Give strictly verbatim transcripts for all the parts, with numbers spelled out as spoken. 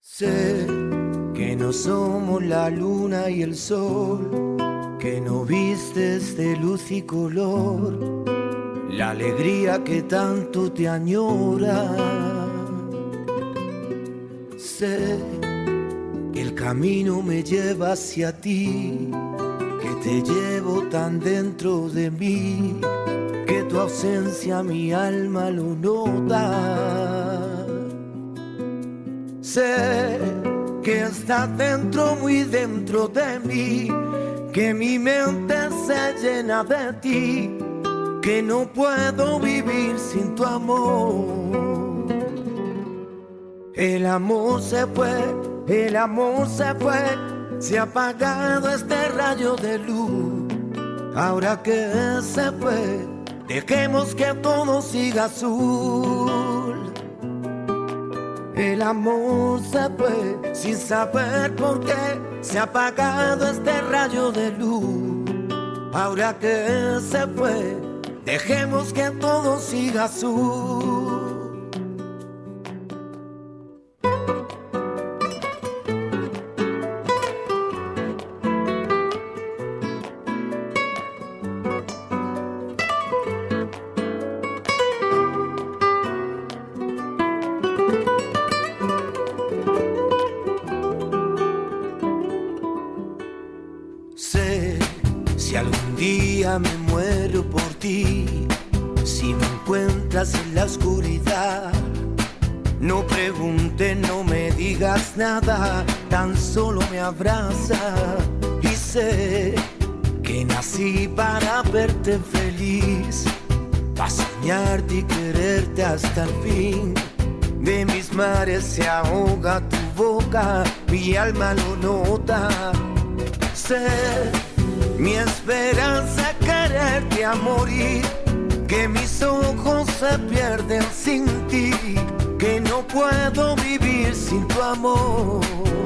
Sé que no somos la luna y el sol, que no vistes de luz y color la alegría que tanto te añora. Sé que el camino me lleva hacia ti, que te llevo tan dentro de mí, que tu ausencia mi alma lo nota. Sé que estás dentro, muy dentro de mí, que mi mente se llena de ti, que no puedo vivir sin tu amor. El amor se fue, el amor se fue, se ha apagado este rayo de luz. Ahora que se fue, dejemos que todo siga azul. El amor se fue sin saber por qué, se ha apagado este rayo de luz. Ahora que se fue, dejemos que todo siga azul. Si algún día me muero por ti, si me encuentras en la oscuridad, no preguntes, no me digas nada, tan solo me abraza. Y sé que nací para verte feliz, para soñarte y quererte hasta el fin. De mis mares se ahoga tu boca, mi alma lo nota. Sé mi esperanza quererte a morir, que mis ojos se pierden sin ti, que no puedo vivir sin tu amor.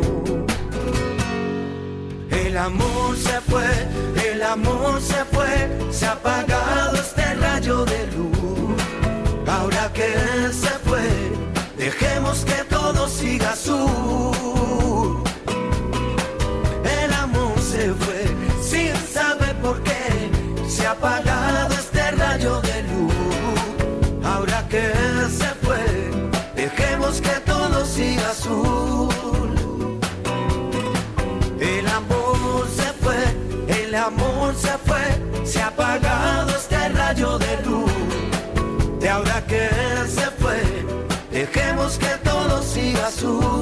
El amor se fue, el amor se fue, se ha apagado este rayo de luz. Ahora que se fue, dejemos que todo siga azul. El amor se fue sin saber por qué, se ha apagado este rayo de luz. Ahora que se fue, dejemos que todo siga azul. El amor se fue, el amor se fue, se ha apagado este rayo de luz. De ahora que se fue, dejemos que todo siga azul.